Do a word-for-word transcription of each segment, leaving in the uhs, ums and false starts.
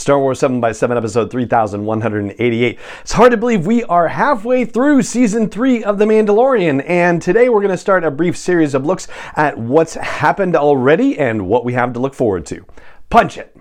Star Wars seven by seven episode three thousand one hundred eighty-eight. It's hard to believe we are halfway through season three of The Mandalorian, and today we're going to start a brief series of looks at what's happened already and what we have to look forward to. Punch it!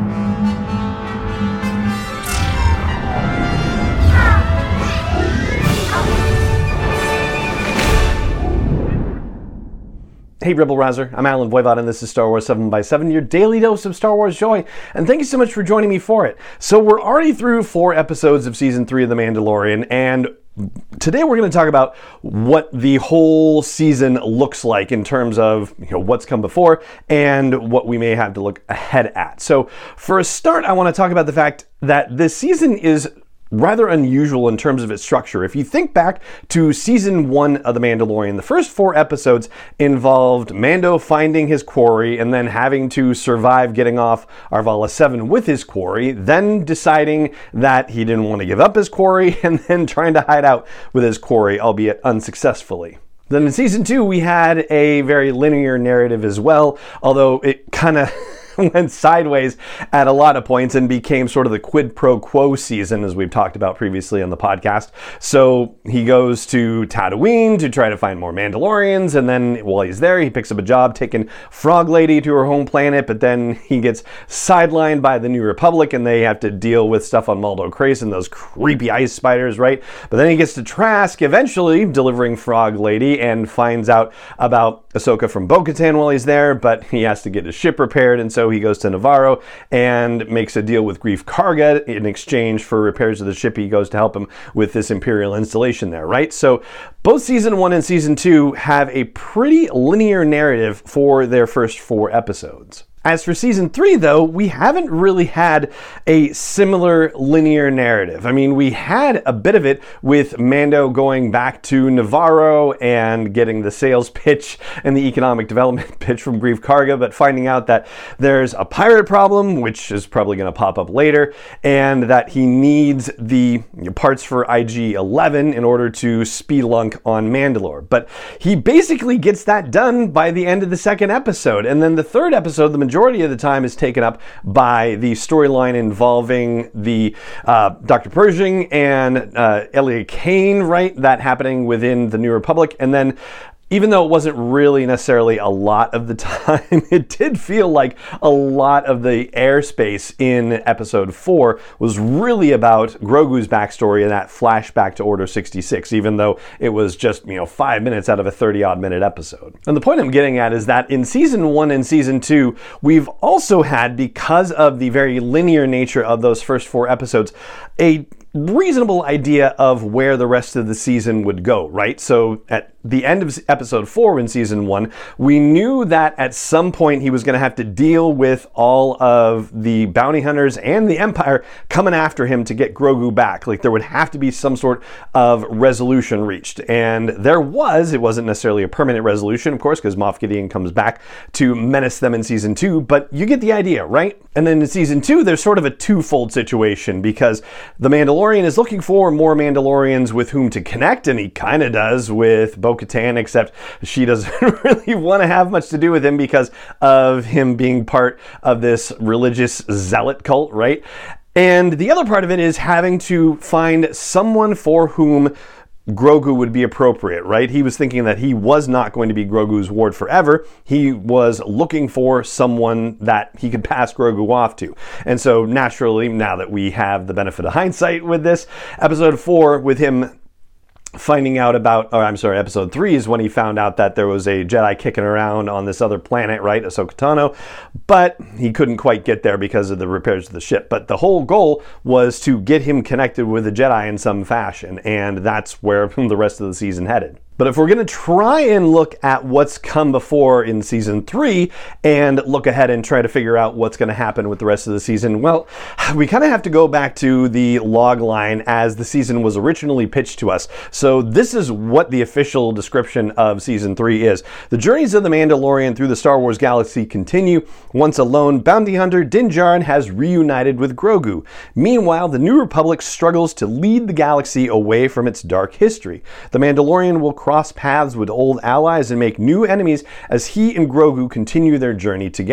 Hey Rebel Rouser, I'm Allen Voivod and this is Star Wars seven by seven, your daily dose of Star Wars joy, and thank you so much for joining me for it. So we're already through four episodes of season three of The Mandalorian, and today we're going to talk about what the whole season looks like in terms of, you know, what's come before and what we may have to look ahead at. So for a start, I want to talk about the fact that this season is rather unusual in terms of its structure. If you think back to season one of The Mandalorian, the first four episodes involved Mando finding his quarry and then having to survive getting off Arvala seven with his quarry, then deciding that he didn't want to give up his quarry, and then trying to hide out with his quarry, albeit unsuccessfully. Then in season two, we had a very linear narrative as well, although it kind of went sideways at a lot of points and became sort of the quid pro quo season, as we've talked about previously on the podcast. So he goes to Tatooine to try to find more Mandalorians, and then while he's there, he picks up a job taking Frog Lady to her home planet, but then he gets sidelined by the New Republic, and they have to deal with stuff on Maldo Kreis and those creepy ice spiders, right? But then he gets to Trask, eventually delivering Frog Lady, and finds out about Ahsoka from Bo-Katan while he's there, but he has to get his ship repaired, and so he goes to Navarro and makes a deal with Greef Karga in exchange for repairs of the ship. He goes to help him with this Imperial installation there, right? So both season one and season two have a pretty linear narrative for their first four episodes. As for season three, though, we haven't really had a similar linear narrative. I mean, we had a bit of it with Mando going back to Navarro and getting the sales pitch and the economic development pitch from Greef Karga, but finding out that there's a pirate problem, which is probably going to pop up later, and that he needs the parts for I G eleven in order to spelunk on Mandalore. But he basically gets that done by the end of the second episode. And then the third episode, the majority majority of the time is taken up by the storyline involving the uh, Doctor Pershing and uh, Elia Kane, right? That happening within the New Republic. And then even though it wasn't really necessarily a lot of the time, it did feel like a lot of the airspace in episode four was really about Grogu's backstory and that flashback to Order sixty-six, even though it was just, you know, five minutes out of a thirty odd minute episode. And the point I'm getting at is that in season one and season two, we've also had, because of the very linear nature of those first four episodes, a reasonable idea of where the rest of the season would go, right? So at the end of episode four in season one, we knew that at some point he was going to have to deal with all of the bounty hunters and the Empire coming after him to get Grogu back. Like, there would have to be some sort of resolution reached. And there was. It wasn't necessarily a permanent resolution, of course, because Moff Gideon comes back to menace them in season two, but you get the idea, right? And then in season two, there's sort of a twofold situation, because the Mandalorian is looking for more Mandalorians with whom to connect, and he kind of does with Bo-Katan, except she doesn't really want to have much to do with him because of him being part of this religious zealot cult, right? And the other part of it is having to find someone for whom Grogu would be appropriate, right? He was thinking that he was not going to be Grogu's ward forever. He was looking for someone that he could pass Grogu off to. And so naturally, now that we have the benefit of hindsight with this, episode four, with him finding out about, or I'm sorry, episode three is when he found out that there was a Jedi kicking around on this other planet, right, Ahsoka Tano, but he couldn't quite get there because of the repairs to the ship. But the whole goal was to get him connected with the Jedi in some fashion, and that's where the rest of the season headed. But if we're going to try and look at what's come before in season three and look ahead and try to figure out what's going to happen with the rest of the season, well, we kind of have to go back to the log line as the season was originally pitched to us. So this is what the official description of season three is. The journeys of the Mandalorian through the Star Wars galaxy continue. Once a lone bounty hunter, Din Djarin has reunited with Grogu. Meanwhile, the New Republic struggles to lead the galaxy away from its dark history. The Mandalorian will cross paths with old allies and make new enemies as he and Grogu continue their journey together.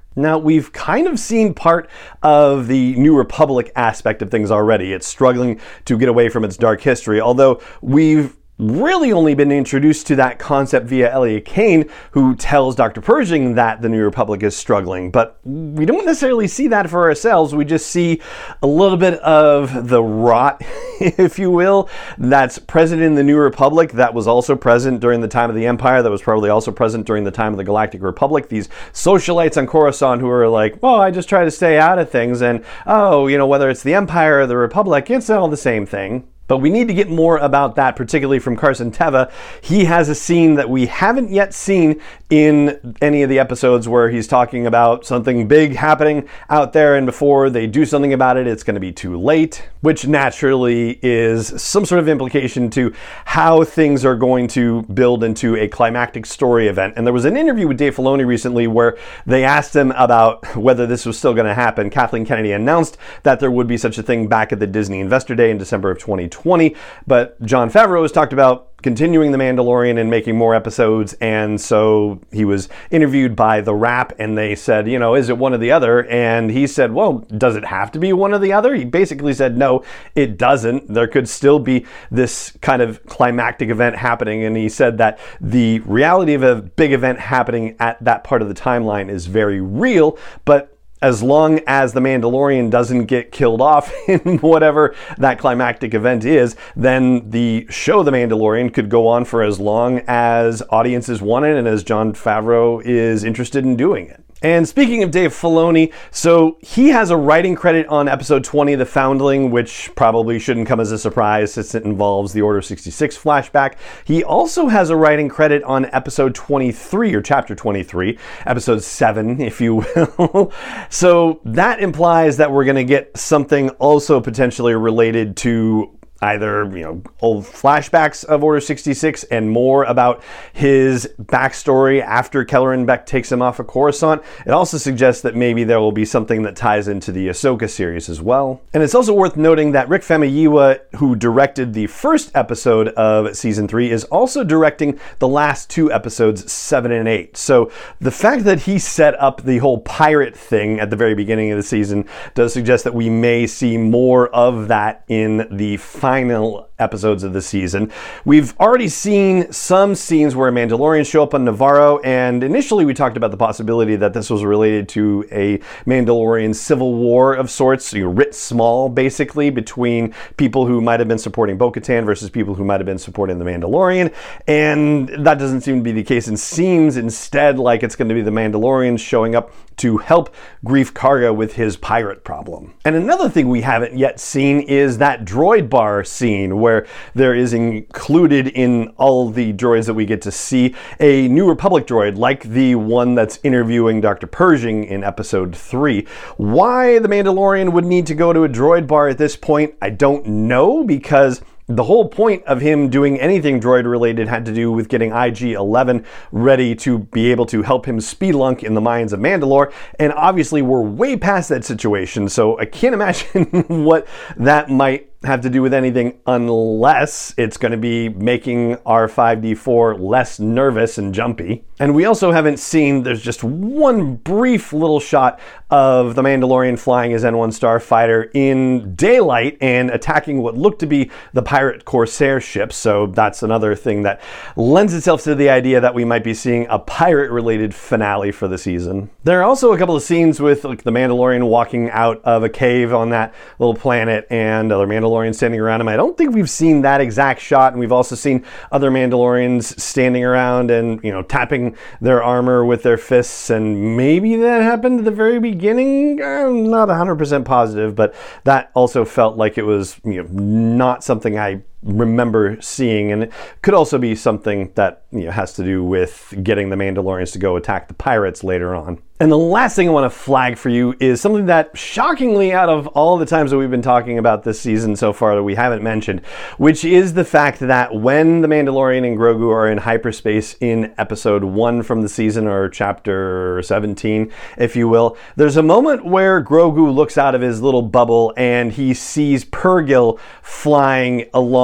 Now, we've kind of seen part of the New Republic aspect of things already. It's struggling to get away from its dark history, although we've really only been introduced to that concept via Elia Kane, who tells Doctor Pershing that the New Republic is struggling. But we don't necessarily see that for ourselves. We just see a little bit of the rot, if you will, that's present in the New Republic, that was also present during the time of the Empire, that was probably also present during the time of the Galactic Republic. These socialites on Coruscant who are like, well, I just try to stay out of things, and, oh, you know, whether it's the Empire or the Republic, it's all the same thing. But we need to get more about that, particularly from Carson Teva. He has a scene that we haven't yet seen in any of the episodes where he's talking about something big happening out there, and before they do something about it, it's going to be too late, which naturally is some sort of implication to how things are going to build into a climactic story event. And there was an interview with Dave Filoni recently where they asked him about whether this was still going to happen. Kathleen Kennedy announced that there would be such a thing back at the Disney Investor Day in December of twenty twenty, but Jon Favreau has talked about continuing The Mandalorian and making more episodes, and so he was interviewed by The Wrap, and they said, you know, is it one or the other? And he said, well, does it have to be one or the other? He basically said, no, it doesn't. There could still be this kind of climactic event happening, and he said that the reality of a big event happening at that part of the timeline is very real, but as long as the Mandalorian doesn't get killed off in whatever that climactic event is, then the show The Mandalorian could go on for as long as audiences want it and as Jon Favreau is interested in doing it. And speaking of Dave Filoni, so he has a writing credit on episode twenty, The Foundling, which probably shouldn't come as a surprise since it involves the Order sixty-six flashback. He also has a writing credit on episode twenty-three, or chapter twenty-three, episode seven, if you will. So that implies that we're going to get something also potentially related to either, you know, old flashbacks of Order sixty-six and more about his backstory after Kelleran Beck takes him off of Coruscant. It also suggests that maybe there will be something that ties into the Ahsoka series as well. And it's also worth noting that Rick Famuyiwa, who directed the first episode of season three, is also directing the last two episodes, seven and eight. So the fact that he set up the whole pirate thing at the very beginning of the season does suggest that we may see more of that in the final final episodes of the season. We've already seen some scenes where Mandalorians show up on Navarro, and initially we talked about the possibility that this was related to a Mandalorian civil war of sorts, you know, writ small basically, between people who might have been supporting Bo-Katan versus people who might have been supporting the Mandalorian, and that doesn't seem to be the case. It seems instead like it's going to be the Mandalorians showing up to help Greef Karga with his pirate problem. And another thing we haven't yet seen is that droid bar scene where there is included in all the droids that we get to see a New Republic droid like the one that's interviewing Doctor Pershing in episode three. Why the Mandalorian would need to go to a droid bar at this point, I don't know, because the whole point of him doing anything droid related had to do with getting I G eleven ready to be able to help him speedlunk in the mines of Mandalore, and obviously we're way past that situation, so I can't imagine what that might have to do with anything unless it's going to be making R five D four less nervous and jumpy. And we also haven't seen, there's just one brief little shot of the Mandalorian flying his N one Starfighter in daylight and attacking what looked to be the pirate Corsair ship, so that's another thing that lends itself to the idea that we might be seeing a pirate-related finale for the season. There are also a couple of scenes with like the Mandalorian walking out of a cave on that little planet and other Mandalorians standing around him. I don't think we've seen that exact shot, and we've also seen other Mandalorians standing around and, you know, tapping their armor with their fists, and maybe that happened at the very beginning. I'm not one hundred percent positive, but that also felt like it was, you know, not something I remember seeing, and it could also be something that, you know, has to do with getting the Mandalorians to go attack the pirates later on. And the last thing I want to flag for you is something that, shockingly, out of all the times that we've been talking about this season so far that we haven't mentioned, which is the fact that when the Mandalorian and Grogu are in hyperspace in episode one from the season, or chapter seventeen, if you will, there's a moment where Grogu looks out of his little bubble and he sees Purrgil flying along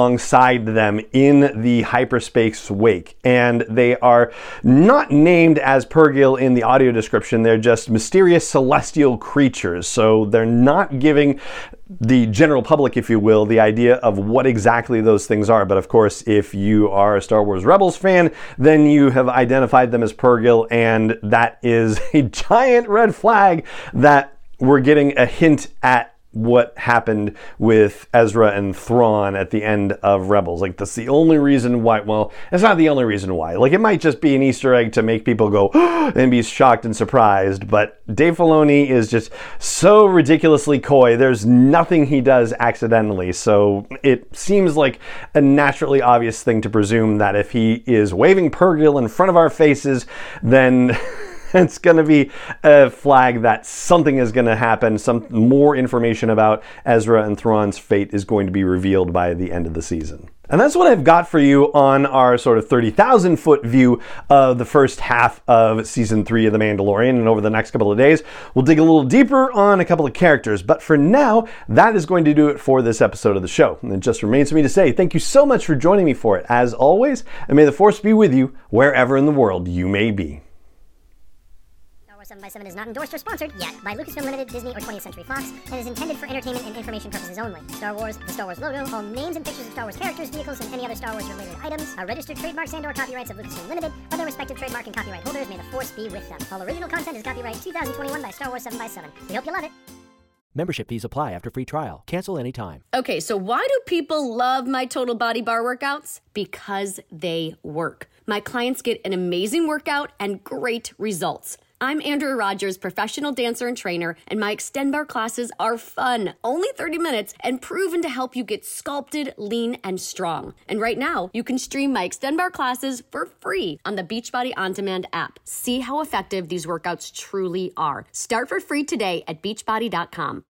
alongside them in the hyperspace wake. And they are not named as Purrgil in the audio description. They're just mysterious celestial creatures. So they're not giving the general public, if you will, the idea of what exactly those things are. But of course, if you are a Star Wars Rebels fan, then you have identified them as Purrgil, and that is a giant red flag that we're getting a hint at what happened with Ezra and Thrawn at the end of Rebels. Like, that's the only reason why. Well, it's not the only reason why. Like, it might just be an Easter egg to make people go and be shocked and surprised, but Dave Filoni is just so ridiculously coy. There's nothing he does accidentally, so it seems like a naturally obvious thing to presume that if he is waving Purrgil in front of our faces, then it's going to be a flag that something is going to happen. Some more information about Ezra and Thrawn's fate is going to be revealed by the end of the season. And that's what I've got for you on our sort of thirty thousand foot view of the first half of season three of The Mandalorian. And over the next couple of days, we'll dig a little deeper on a couple of characters. But for now, that is going to do it for this episode of the show. And it just remains for me to say thank you so much for joining me for it, as always. And may the Force be with you wherever in the world you may be. seven by seven is not endorsed or sponsored yet by Lucasfilm Limited, Disney, or twentieth Century Fox, and is intended for entertainment and information purposes only. Star Wars, the Star Wars logo, all names and pictures of Star Wars characters, vehicles, and any other Star Wars related items are registered trademarks and or copyrights of Lucasfilm Limited, or their respective trademark and copyright holders. May the Force be with them. All original content is copyright two thousand twenty-one by Star Wars seven by seven. We hope you love it. Membership fees apply after free trial. Cancel anytime. Okay, so why do people love my Total Body Bar workouts? Because they work. My clients get an amazing workout and great results. I'm Andrea Rogers, professional dancer and trainer, and my Extend Bar classes are fun, only thirty minutes, and proven to help you get sculpted, lean, and strong. And right now, you can stream my Extend Bar classes for free on the Beachbody On Demand app. See how effective these workouts truly are. Start for free today at beachbody dot com.